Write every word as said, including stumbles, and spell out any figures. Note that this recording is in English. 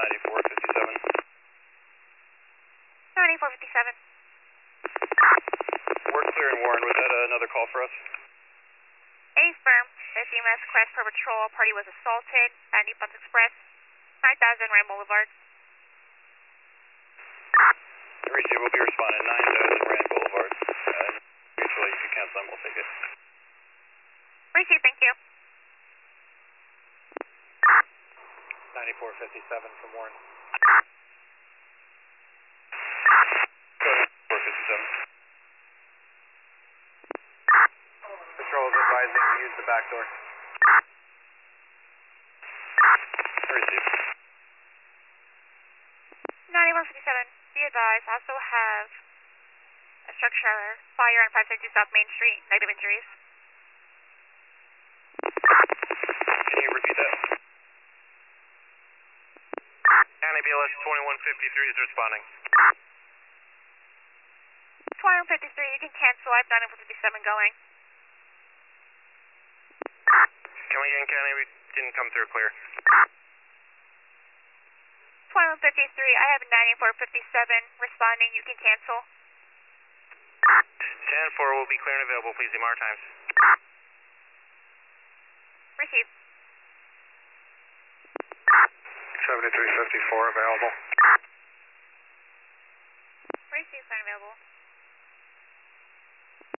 ninety-four fifty-seven. ninety-four fifty-seven. We're clear in Warren. Was that another call for us? A-firm, S E M S request for patrol. Party was assaulted at New Bus Express, nine thousand Rand Boulevard. Receive, we'll be responding. nine thousand Rand Boulevard. Uh, mutually, if you cancel them, we'll take it. Receive, thank you. ninety-four fifty-seven from Warren. four fifty-seven. Patrol is advising to use the back door. Receive. ninety-one fifty-seven, be advised, also have a structure fire on five sixty South Main Street, negative injuries. Can you repeat that? County B L S twenty-one fifty-three is responding. twenty-one fifty-three, you can cancel, I have ninety-four fifty-seven going. Can we get in County? We didn't come through clear. twenty-one fifty-three, I have ninety-four fifty-seven responding, you can cancel. ten four will be clear and available, please, M R times. Receive. seventy-three fifty-four available. Receive, sign available.